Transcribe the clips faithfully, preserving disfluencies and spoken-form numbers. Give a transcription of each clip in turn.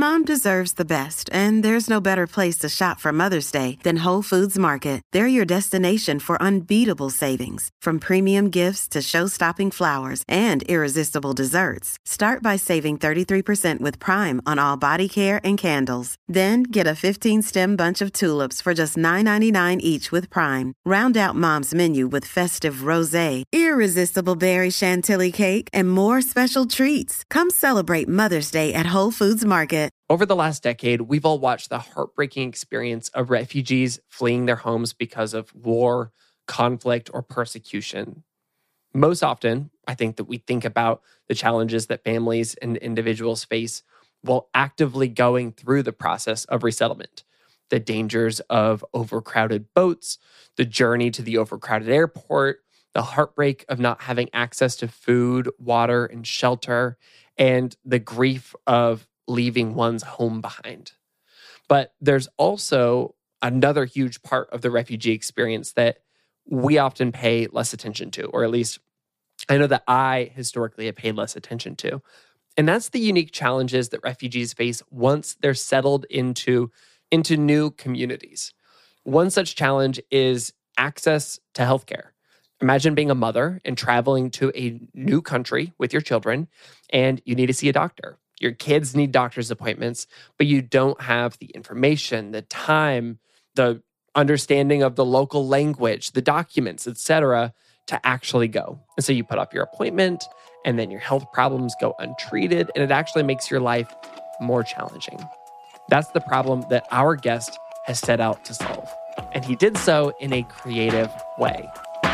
Mom deserves the best, and there's no better place to shop for Mother's Day than Whole Foods Market. They're your destination for unbeatable savings, from premium gifts to show-stopping flowers and irresistible desserts. Start by saving thirty-three percent with Prime on all body care and candles. Then get a fifteen-stem bunch of tulips for just nine ninety-nine each with Prime. Round out Mom's menu with festive rosé, irresistible berry chantilly cake, and more special treats. Come celebrate Mother's Day at Whole Foods Market. Over the last decade, we've all watched the heartbreaking experience of refugees fleeing their homes because of war, conflict, or persecution. Most often, I think that we think about the challenges that families and individuals face while actively going through the process of resettlement. The dangers of overcrowded boats, the journey to the overcrowded airport, the heartbreak of not having access to food, water, and shelter, and the grief of leaving one's home behind. But there's also another huge part of the refugee experience that we often pay less attention to, or at least I know that I historically have paid less attention to. And that's the unique challenges that refugees face once they're settled into, into new communities. One such challenge is access to healthcare. Imagine being a mother and traveling to a new country with your children, and you need to see a doctor. Your kids need doctor's appointments, but you don't have the information, the time, the understanding of the local language, the documents, et cetera, to actually go. And so you put off your appointment, and then your health problems go untreated, and it actually makes your life more challenging. That's the problem that our guest has set out to solve. And he did so in a creative way.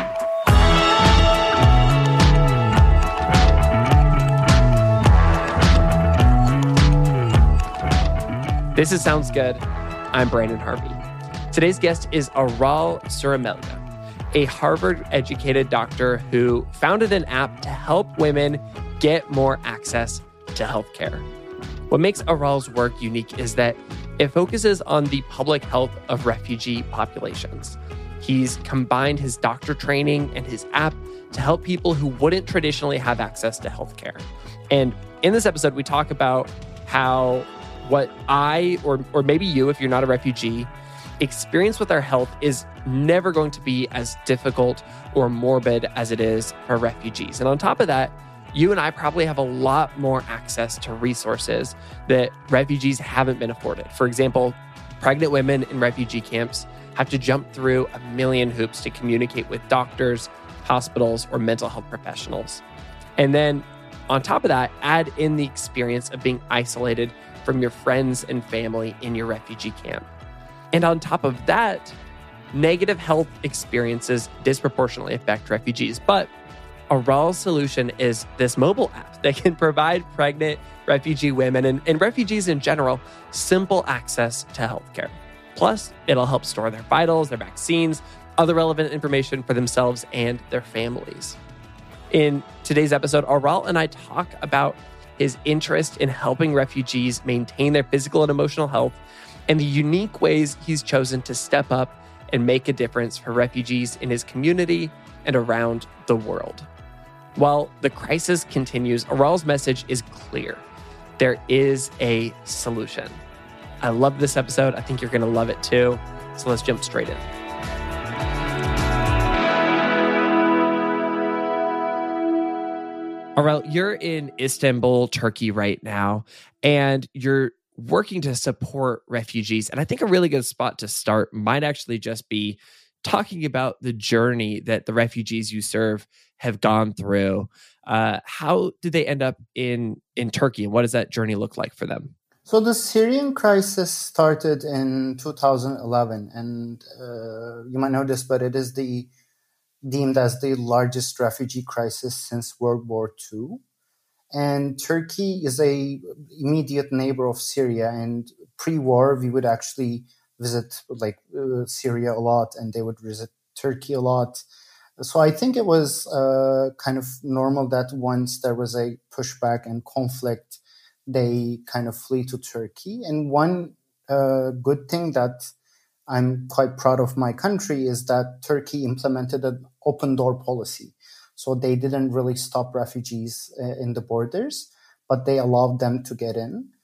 This is Sounds Good. I'm Brandon Harvey. Today's guest is Aral Suramelia, a Harvard-educated doctor who founded an app to help women get more access to healthcare. What makes Aral's work unique is that it focuses on the public health of refugee populations. He's combined his doctor training and his app to help people who wouldn't traditionally have access to healthcare. And in this episode, we talk about how what I, or or maybe you, if you're not a refugee, experience with our health is never going to be as difficult or morbid as it is for refugees. And on top of that, you and I probably have a lot more access to resources that refugees haven't been afforded. For example, pregnant women in refugee camps have to jump through a million hoops to communicate with doctors, hospitals, or mental health professionals. And then on top of that, add in the experience of being isolated from your friends and family in your refugee camp. And on top of that, negative health experiences disproportionately affect refugees. But Aral's solution is this mobile app that can provide pregnant refugee women and, and refugees in general simple access to healthcare. Plus, it'll help store their vitals, their vaccines, other relevant information for themselves and their families. In today's episode, Aral and I talk about his interest in helping refugees maintain their physical and emotional health, and the unique ways he's chosen to step up and make a difference for refugees in his community and around the world. While the crisis continues, Aral's message is clear. There is a solution. I love this episode. I think you're going to love it too. So let's jump straight in. Aral, you're in Istanbul, Turkey right now, and you're working to support refugees. And I think a really good spot to start might actually just be talking about the journey that the refugees you serve have gone through. Uh, how did they end up in, in Turkey, and what does that journey look like for them? So the Syrian crisis started in two thousand eleven, and uh, you might know this, but it is the deemed as the largest refugee crisis since World War Two. And Turkey is a immediate neighbor of Syria, and pre-war we would actually visit like uh, Syria a lot, and they would visit Turkey a lot. So I think it was uh, kind of normal that once there was a pushback and conflict, they kind of flee to Turkey. And one uh, good thing that I'm quite proud of my country is that Turkey implemented an open door policy. So they didn't really stop refugees uh, in the borders, but they allowed them to get in.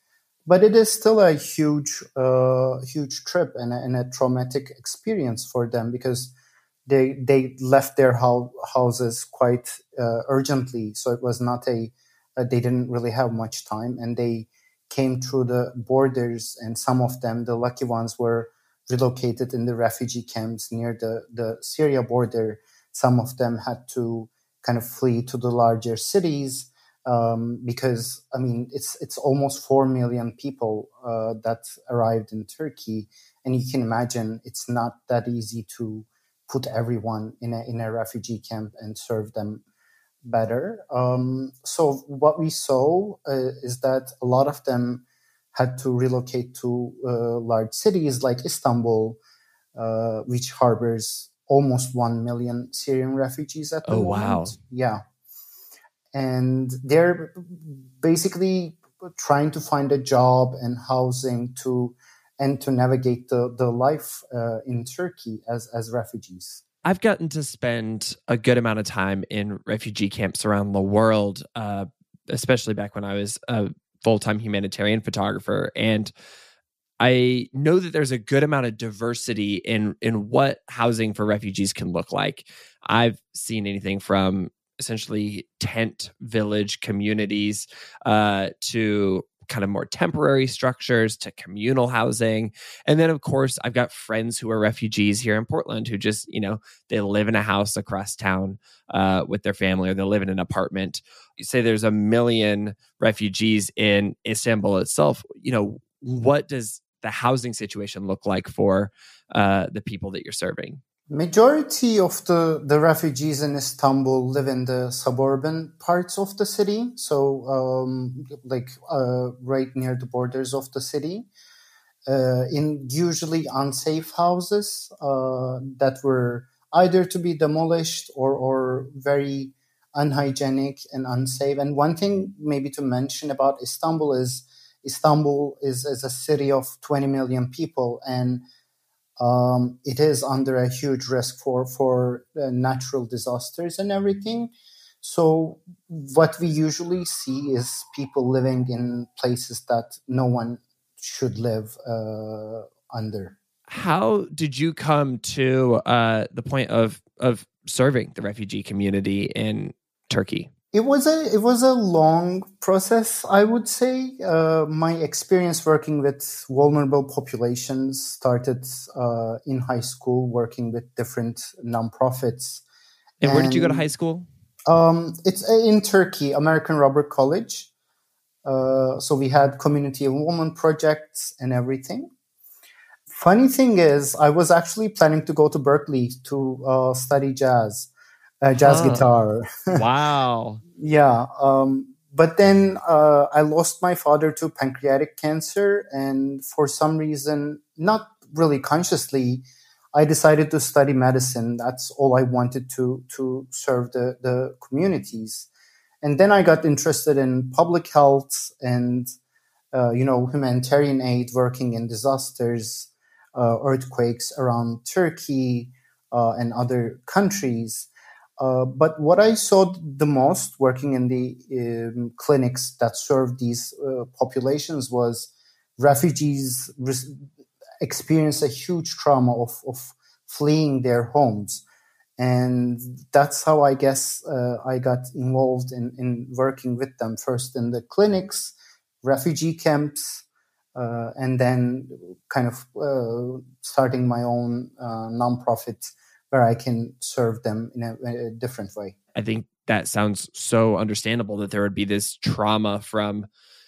but it is still a huge, uh, huge trip and a, and a traumatic experience for them because they they left their ho- houses quite uh, urgently. So it was not a, uh, they didn't really have much time, and they came through the borders, and some of them, the lucky ones, were relocated in the refugee camps near the, the Syria border. Some of them had to kind of flee to the larger cities um, because, I mean, it's it's almost four million people uh, that arrived in Turkey. And you can imagine it's not that easy to put everyone in a, in a refugee camp and serve them better. Um, so what we saw uh, is that a lot of them had to relocate to uh, large cities like Istanbul, uh, which harbors almost one million Syrian refugees at the Oh, moment. wow. Yeah. And they're basically trying to find a job and housing to and to navigate the, the life uh, in Turkey as, as refugees. I've gotten to spend a good amount of time in refugee camps around the world, uh, especially back when I was a full-time humanitarian photographer. And I know that there's a good amount of diversity in in what housing for refugees can look like. I've seen anything from essentially tent village communities uh, to kind of more temporary structures to communal housing. And then, of course, I've got friends who are refugees here in Portland who just, you know, they live in a house across town uh, with their family, or they live in an apartment. You say there's a million refugees in Istanbul itself. You know, what does the housing situation look like for uh, the people that you're serving? Majority of the, the refugees in Istanbul live in the suburban parts of the city, so um, like uh, right near the borders of the city, uh, in usually unsafe houses uh, that were either to be demolished or, or very unhygienic and unsafe. And one thing maybe to mention about Istanbul is Istanbul is, is a city of twenty million people, and Um, it is under a huge risk for for uh, natural disasters and everything. So what we usually see is people living in places that no one should live uh, under. How did you come to uh, the point of of serving the refugee community in Turkey? It was a it was a long process, I would say. Uh, my experience working with vulnerable populations started uh, in high school, working with different nonprofits. And where did you go to And high school? Um, it's in Turkey, American Robert College. Uh, so we had community involvement projects and everything. Funny thing is, I was actually planning to go to Berkeley to uh, study jazz, uh, jazz Huh. guitar. Wow. Yeah. Um, but then uh, I lost my father to pancreatic cancer. And for some reason, not really consciously, I decided to study medicine. That's all I wanted to to serve the, the communities. And then I got interested in public health and, uh, you know, humanitarian aid, working in disasters, uh, earthquakes around Turkey uh, and other countries. Uh, but what I saw the most working in the um, clinics that serve these uh, populations was refugees res- experience a huge trauma of, of fleeing their homes. And that's how I guess uh, I got involved in, in working with them, first in the clinics, refugee camps, uh, and then kind of uh, starting my own uh, nonprofit where I can serve them in a, a different way. I think that sounds so understandable that there would be this trauma from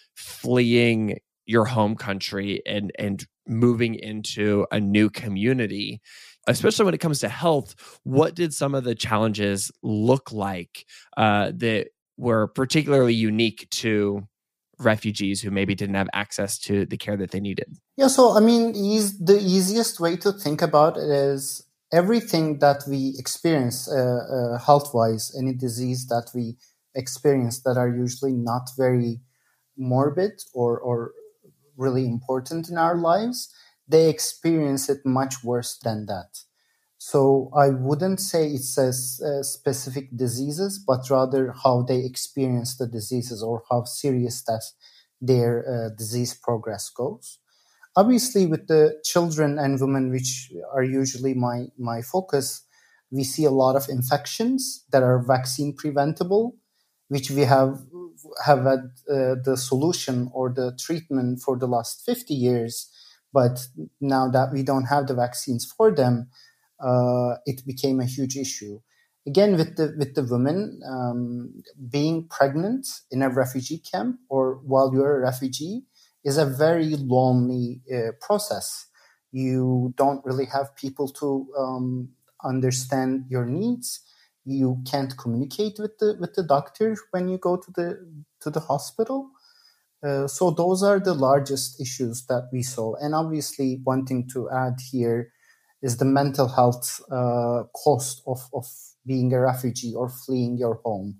fleeing your home country and and moving into a new community, especially when it comes to health. What did some of the challenges look like uh, that were particularly unique to refugees who maybe didn't have access to the care that they needed? Yeah, so I mean, eas- the easiest way to think about it is everything that we experience uh, uh, health-wise, any disease that we experience that are usually not very morbid or, or really important in our lives, they experience it much worse than that. So I wouldn't say it's a, a specific diseases, but rather how they experience the diseases or how serious that their uh, disease progress goes. Obviously, with the children and women, which are usually my, my focus, we see a lot of infections that are vaccine preventable, which we have have had uh, the solution or the treatment for the last fifty years. But now that we don't have the vaccines for them, uh, it became a huge issue. Again, with the with the women, um, being pregnant in a refugee camp or while you're a refugee is a very lonely uh, process. You don't really have people to um, understand your needs. You can't communicate with the with the doctor when you go to the to the hospital. Uh, so those are the largest issues that we saw. And obviously, one thing to add here is the mental health uh, cost of, of being a refugee or fleeing your home.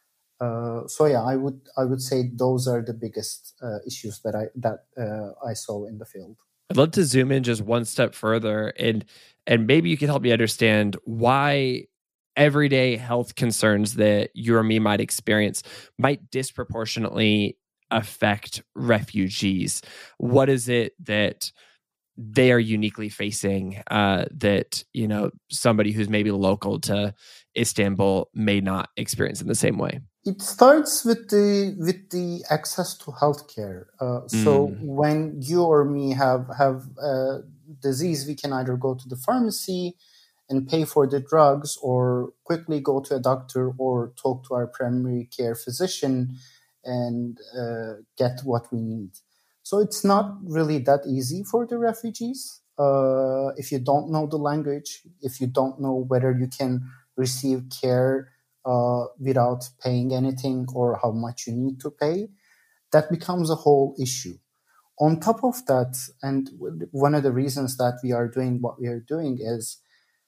Uh, so yeah, I would I would say those are the biggest uh, issues that I that uh, I saw in the field. I'd love to zoom in just one step further, and and maybe you can help me understand why everyday health concerns that you or me might experience might disproportionately affect refugees. What is it that they are uniquely facing uh, that, you know, somebody who's maybe local to Istanbul may not experience in the same way? It starts with the with the access to healthcare. Uh, so Mm. when you or me have have a disease, we can either go to the pharmacy and pay for the drugs, or quickly go to a doctor or talk to our primary care physician and uh, get what we need. So it's not really that easy for the refugees. Uh, if you don't know the language, if you don't know whether you can receive care uh, without paying anything or how much you need to pay, that becomes a whole issue. On top of that, and one of the reasons that we are doing what we are doing is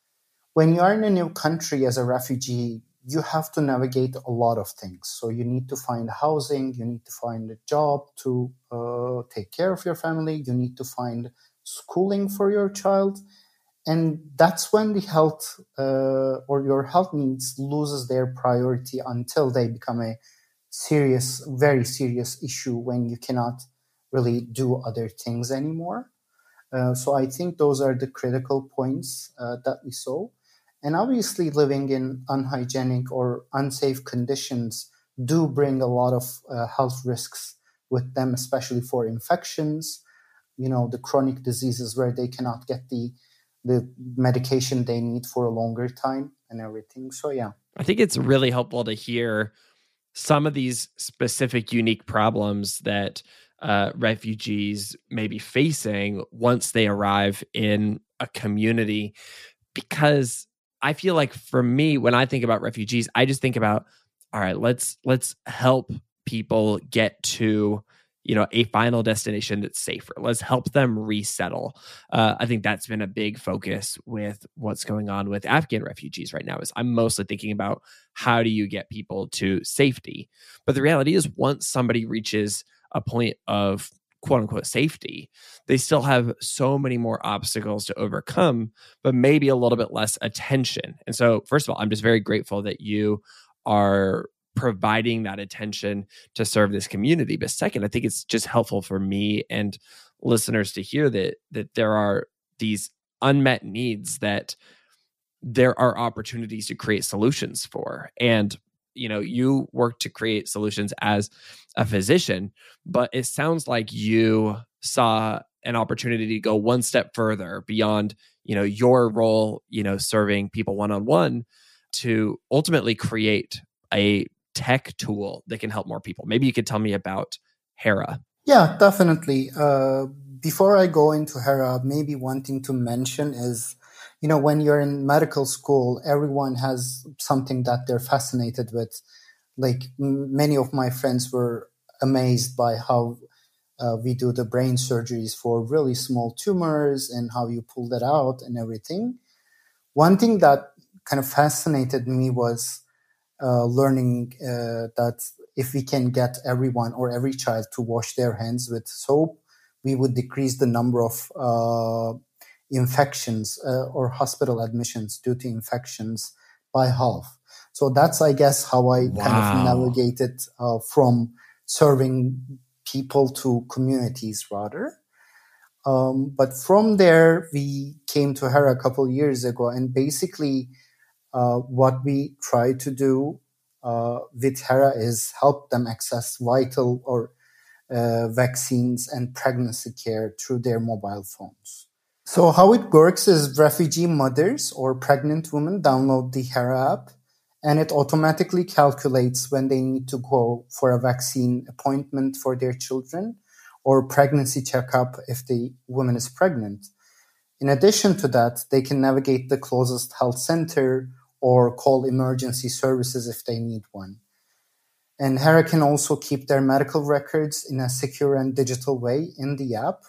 when you are in a new country as a refugee, you have to navigate a lot of things. So you need to find housing, you need to find a job to uh, take care of your family, you need to find schooling for your child. And that's when the health uh, or your health needs loses their priority until they become a serious, very serious issue when you cannot really do other things anymore. Uh, so I think those are the critical points uh, that we saw. And obviously, living in unhygienic or unsafe conditions do bring a lot of uh, health risks with them, especially for infections, you know, the chronic diseases where they cannot get the the medication they need for a longer time and everything. So, yeah. I think it's really helpful to hear some of these specific unique problems that uh, refugees may be facing once they arrive in a community, because I feel like for me, when I think about refugees, I just think about, all right, let's let's help people get to, you know, a final destination that's safer. Let's help them resettle. Uh, I think that's been a big focus with what's going on with Afghan refugees right now. Is I'm mostly thinking about how do you get people to safety. But the reality is, once somebody reaches a point of quote unquote safety, they still have so many more obstacles to overcome, but maybe a little bit less attention. And so, first of all, I'm just very grateful that you are providing that attention to serve this community. But second, I think it's just helpful for me and listeners to hear that that there are these unmet needs that there are opportunities to create solutions for. And you know, you work to create solutions as a physician, but it sounds like you saw an opportunity to go one step further beyond, you know, your role, you know, serving people one-on-one, to ultimately create a tech tool that can help more people. Maybe you could tell me about Hera. Yeah, definitely. Uh, before I go into Hera, maybe one thing to mention is, you know, when you're in medical school, everyone has something that they're fascinated with. Like m- many of my friends were amazed by how uh, we do the brain surgeries for really small tumors and how you pull that out and everything. One thing that kind of fascinated me was uh, learning uh, that if we can get everyone or every child to wash their hands with soap, we would decrease the number of uh, infections uh, or hospital admissions due to infections by half. So that's, I guess, how I Wow. kind of navigated uh, from serving people to communities rather. Um, but from there, we came to Hera a couple of years ago, and basically uh, what we try to do uh, with Hera is help them access vital or uh, vaccines and pregnancy care through their mobile phones. So how it works is refugee mothers or pregnant women download the Hera app, and it automatically calculates when they need to go for a vaccine appointment for their children or pregnancy checkup if the woman is pregnant. In addition to that, they can navigate the closest health center or call emergency services if they need one. And Hera can also keep their medical records in a secure and digital way in the app.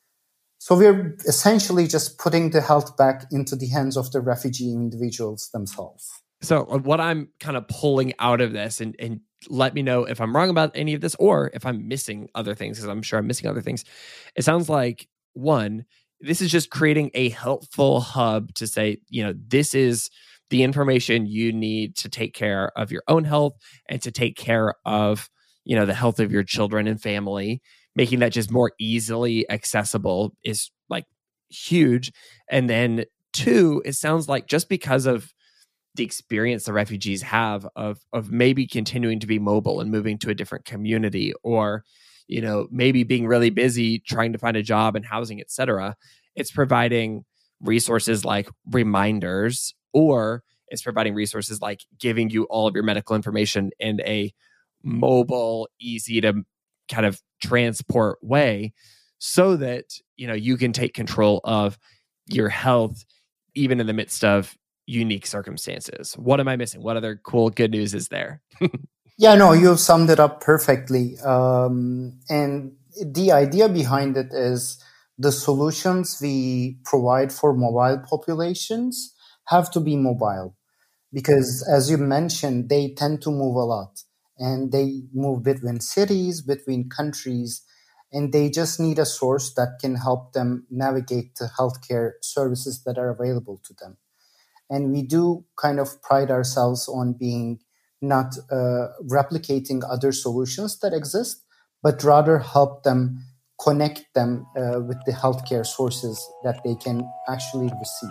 So we're essentially just putting the health back into the hands of the refugee individuals themselves. So what I'm kind of pulling out of this, and, and let me know if I'm wrong about any of this or if I'm missing other things, because I'm sure I'm missing other things. It sounds like, one, this is just creating a helpful hub to say, you know, this is the information you need to take care of your own health and to take care of, you know, the health of your children and family. Making that just more easily accessible is like huge. And then two, it sounds like just because of the experience the refugees have of of maybe continuing to be mobile and moving to a different community, or, you know, maybe being really busy trying to find a job and housing, et cetera, it's providing resources like reminders, or it's providing resources like giving you all of your medical information in a mobile, easy to kind of transport way, so that, you know, you can take control of your health even in the midst of unique circumstances. What am I missing? What other cool good news is there? Yeah, no, you've summed it up perfectly. Um, and the idea behind it is the solutions we provide for mobile populations have to be mobile, because as you mentioned, they tend to move a lot. And they move between cities, between countries, and they just need a source that can help them navigate the healthcare services that are available to them. And we do kind of pride ourselves on being not uh, replicating other solutions that exist, but rather help them connect them uh, with the healthcare sources that they can actually receive.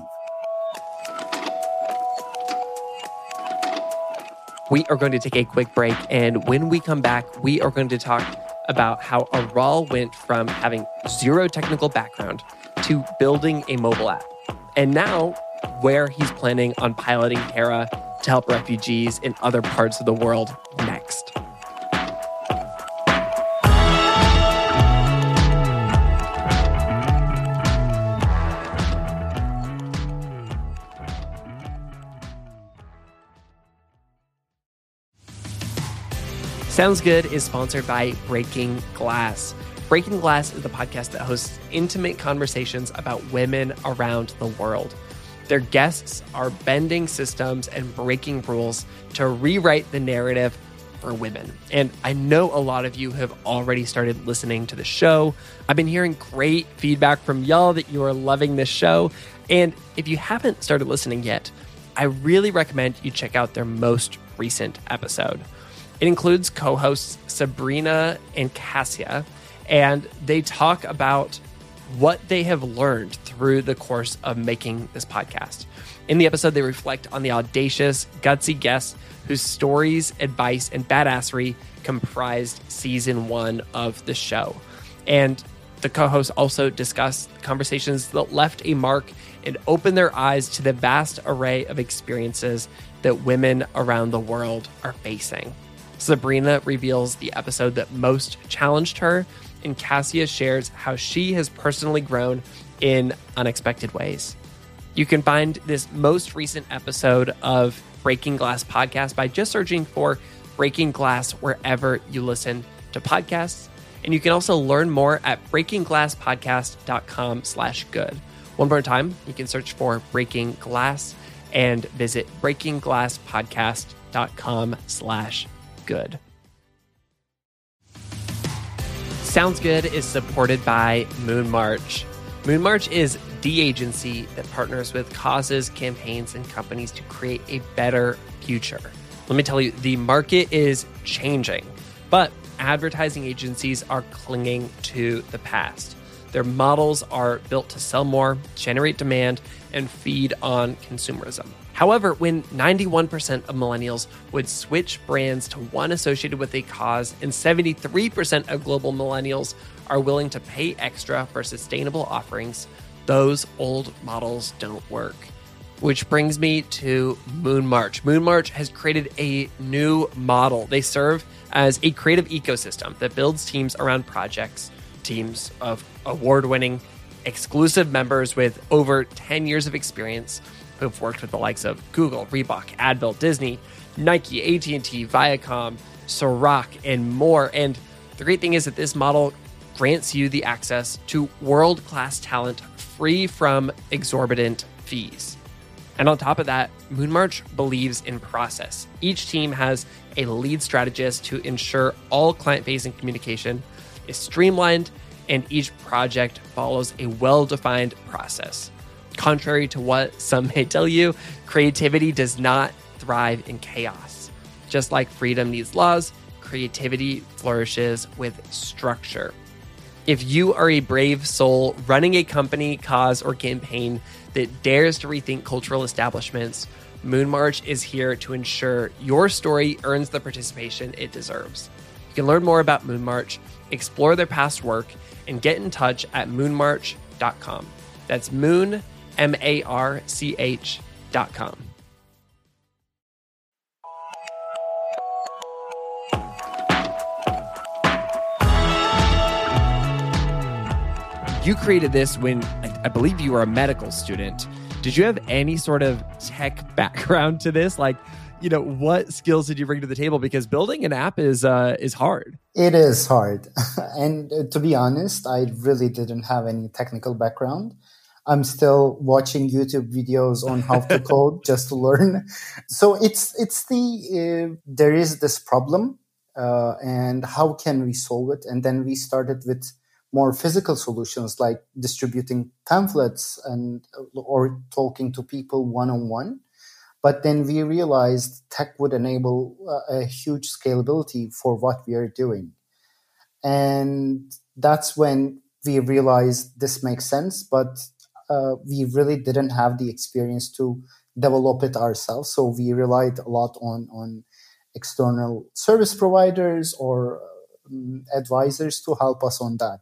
We are going to take a quick break, and when we come back, we are going to talk about how Aral went from having zero technical background to building a mobile app, and now where he's planning on piloting Hera to help refugees in other parts of the world next. Sounds Good is sponsored by Breaking Glass. Breaking Glass is the podcast that hosts intimate conversations about women around the world. Their guests are bending systems and breaking rules to rewrite the narrative for women. And I know a lot of you have already started listening to the show. I've been hearing great feedback from y'all that you are loving this show. And if you haven't started listening yet, I really recommend you check out their most recent episode. It includes co-hosts Sabrina and Cassia, and they talk about what they have learned through the course of making this podcast. In the episode, they reflect on the audacious, gutsy guests whose stories, advice, and badassery comprised season one of the show. And the co-hosts also discuss conversations that left a mark and opened their eyes to the vast array of experiences that women around the world are facing. Sabrina reveals the episode that most challenged her, and Cassia shares how she has personally grown in unexpected ways. You can find this most recent episode of Breaking Glass podcast by just searching for Breaking Glass wherever you listen to podcasts. And you can also learn more at breakingglasspodcast.com slash good. One more time, you can search for Breaking Glass and visit breakingglasspodcast.com slash good. Sounds Good is supported by Moon March. Moon March is the agency that partners with causes, campaigns, and companies to create a better future. Let me tell you, the market is changing, but advertising agencies are clinging to the past. Their models are built to sell more, generate demand, and feed on consumerism. However, when ninety-one percent of millennials would switch brands to one associated with a cause, and seventy-three percent of global millennials are willing to pay extra for sustainable offerings, those old models don't work. Which brings me to Moon March. Moon March has created a new model. They serve as a creative ecosystem that builds teams around projects, teams of award-winning, exclusive members with over ten years of experience who've worked with the likes of Google, Reebok, Advil, Disney, Nike, A T and T, Viacom, Ciroc, and more. And the great thing is that this model grants you the access to world-class talent free from exorbitant fees. And on top of that, Moon March believes in process. Each team has a lead strategist to ensure all client-facing communication is streamlined and each project follows a well-defined process. Contrary to what some may tell you, creativity does not thrive in chaos. Just like freedom needs laws, creativity flourishes with structure. If you are a brave soul running a company, cause, or campaign that dares to rethink cultural establishments, Moon March is here to ensure your story earns the participation it deserves. You can learn more about Moon March, explore their past work, and get in touch at moon march dot com. That's moon, M A R C H dot com. You created this when I believe you were a medical student. Did you have any sort of tech background to this? Like, you know, what skills did you bring to the table? Because building an app is uh, is hard. It is hard. And uh, to be honest, I really didn't have any technical background. I'm still watching YouTube videos on how to code just to learn. So it's it's the uh, there is this problem, uh, and how can we solve it? And then we started with more physical solutions like distributing pamphlets and or talking to people one-on-one. But then we realized tech would enable a, a huge scalability for what we are doing. And that's when we realized this makes sense, but uh, we really didn't have the experience to develop it ourselves. So we relied a lot on, on external service providers or um, advisors to help us on that.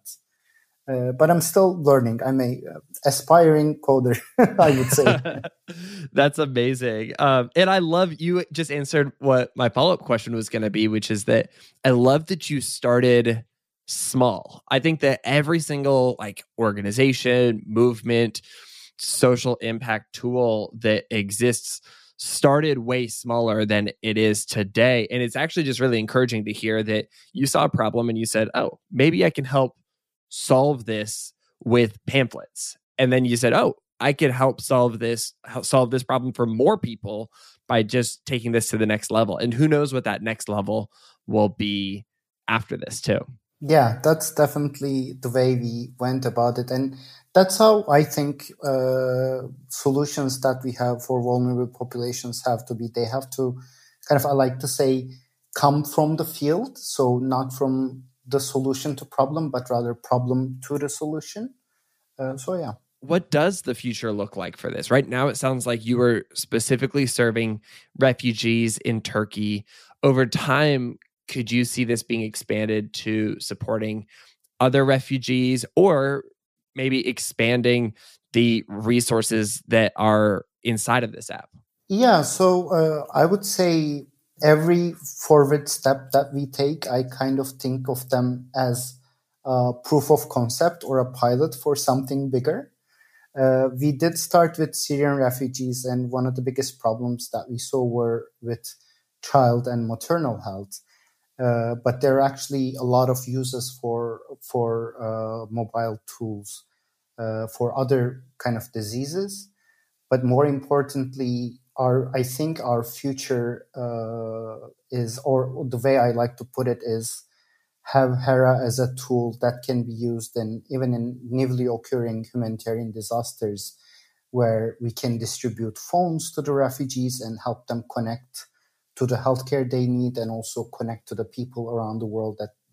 Uh, but I'm still learning. I'm a uh, aspiring coder, I would say. That's amazing. Um, and I love you just answered what my follow-up question was going to be, which is that I love that you started small. I think that every single like organization, movement, social impact tool that exists started way smaller than it is today. And it's actually just really encouraging to hear that you saw a problem and you said, oh, maybe I can help solve this with pamphlets. And then you said, oh, I could help solve this, help solve this problem for more people by just taking this to the next level. And who knows what that next level will be after this too. Yeah, that's definitely the way we went about it. And that's how I think uh, solutions that we have for vulnerable populations have to be. They have to kind of, I like to say, come from the field. So not from the solution to problem, but rather problem to the solution. Uh, so, yeah. What does the future look like for this? Right now, it sounds like you were specifically serving refugees in Turkey. Over time, could you see this being expanded to supporting other refugees or maybe expanding the resources that are inside of this app? Yeah, so uh, I would say every forward step that we take, I kind of think of them as a proof of concept or a pilot for something bigger. Uh, we did start with Syrian refugees, and one of the biggest problems that we saw were with child and maternal health. Uh, but there are actually a lot of uses for for uh, mobile tools uh, for other kind of diseases. But more importantly, our I think our future uh, is, or the way I like to put it is, have Hera as a tool that can be used in even in newly occurring humanitarian disasters, where we can distribute phones to the refugees and help them connect to the healthcare they need, and also connect to the people around the world that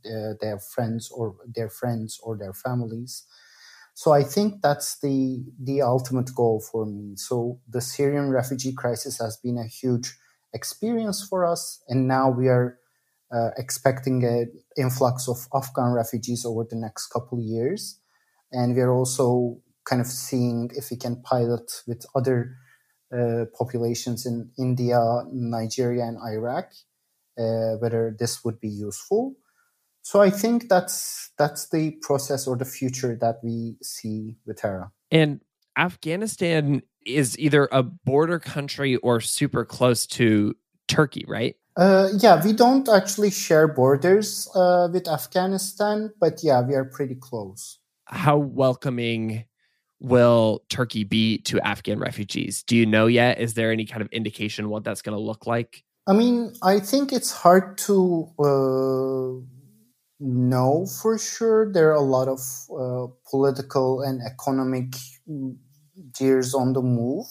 uh, they have friends or their friends or their families. So I think that's the the ultimate goal for me. So the Syrian refugee crisis has been a huge experience for us, and now we are uh, expecting an influx of Afghan refugees over the next couple of years. And we are also kind of seeing if we can pilot with other uh, populations in India, Nigeria, and Iraq, uh, whether this would be useful. So I think that's that's the process or the future that we see with HERA. And Afghanistan is either a border country or super close to Turkey, right? Uh, yeah, we don't actually share borders uh, with Afghanistan, but yeah, we are pretty close. How welcoming will Turkey be to Afghan refugees? Do you know yet? Is there any kind of indication what that's going to look like? I mean, I think it's hard to uh, know for sure. There are a lot of uh, political and economic gears on the move.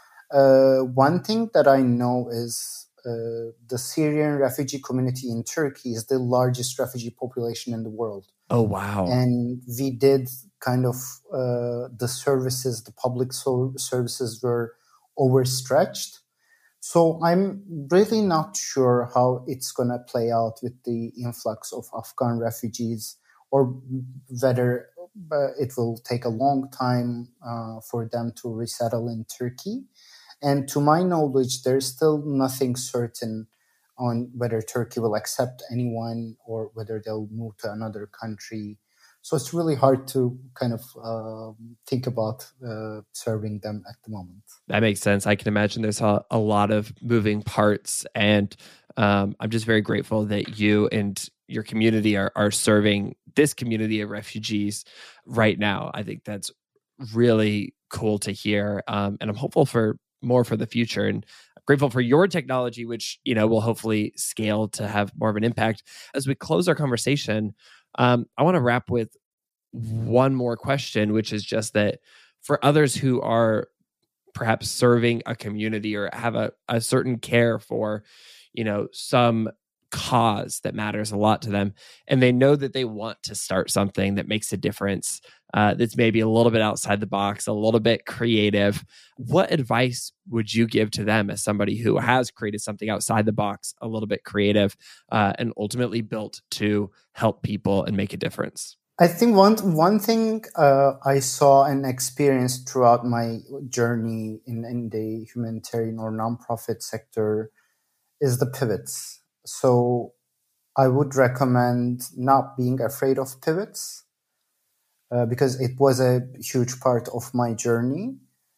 Uh, one thing that I know is uh, the Syrian refugee community in Turkey is the largest refugee population in the world. Oh, wow. And we did kind of uh, the services, the public so- services were overstretched. So I'm really not sure how it's going to play out with the influx of Afghan refugees, or whether uh, it will take a long time uh, for them to resettle in Turkey. And to my knowledge, there's still nothing certain on whether Turkey will accept anyone or whether they'll move to another country. So it's really hard to kind of uh, think about uh, serving them at the moment. That makes sense. I can imagine there's a, a lot of moving parts. And um, I'm just very grateful that you and your community are, are serving this community of refugees right now. I think that's really cool to hear. Um, and I'm hopeful for more for the future. And I'm grateful for your technology, which, you know, will hopefully scale to have more of an impact. As we close our conversation, um, I want to wrap with one more question, which is just that for others who are perhaps serving a community or have a, a certain care for, you know, some cause that matters a lot to them, and they know that they want to start something that makes a difference, uh, that's maybe a little bit outside the box, a little bit creative, what advice would you give to them as somebody who has created something outside the box, a little bit creative, uh, and ultimately built to help people and make a difference? I think one one thing uh, I saw and experienced throughout my journey in, in the humanitarian or nonprofit sector is the pivots. So I would recommend not being afraid of pivots uh, because it was a huge part of my journey.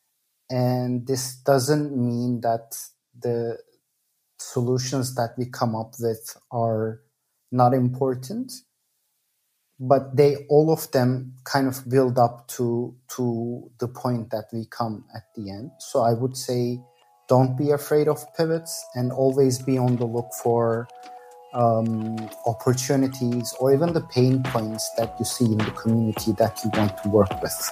And this doesn't mean that the solutions that we come up with are not important, but they all of them kind of build up to to the point that we come at the end. So I would say don't be afraid of pivots and always be on the look for um, opportunities or even the pain points that you see in the community that you want to work with.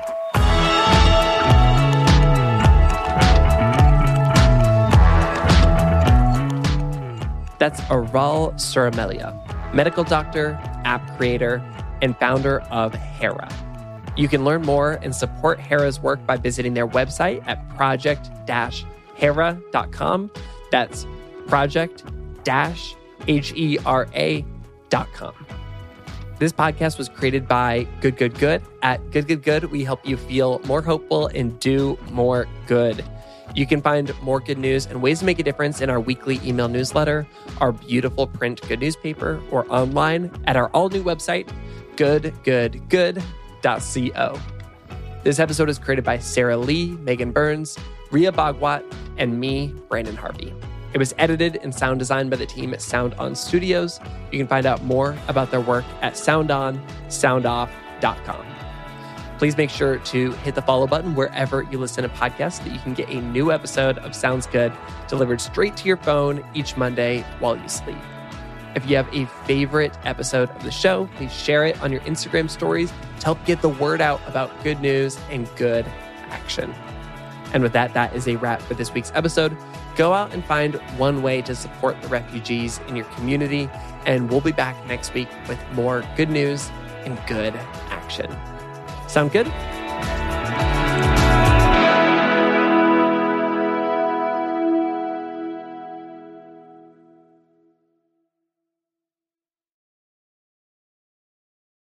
That's Aral Suramelia, medical doctor, app creator, and founder of HERA. You can learn more and support HERA's work by visiting their website at project dash hera dot com. That's project dash H E R A dot com. This podcast was created by Good Good Good. At Good Good Good, we help you feel more hopeful and do more good. You can find more good news and ways to make a difference in our weekly email newsletter, our beautiful print good newspaper, or online at our all-new website, good good good dot co. This episode is created by Sarah Lee, Megan Burns, Ria Bhagwat, and me, Brandon Harvey. It was edited and sound designed by the team at Sound On Studios. You can find out more about their work at sound on sound off dot com. Please make sure to hit the follow button wherever you listen to podcasts so that you can get a new episode of Sounds Good delivered straight to your phone each Monday while you sleep. If you have a favorite episode of the show, please share it on your Instagram stories to help get the word out about good news and good action. And with that, that is a wrap for this week's episode. Go out and find one way to support the refugees in your community, and we'll be back next week with more good news and good action. Sound good?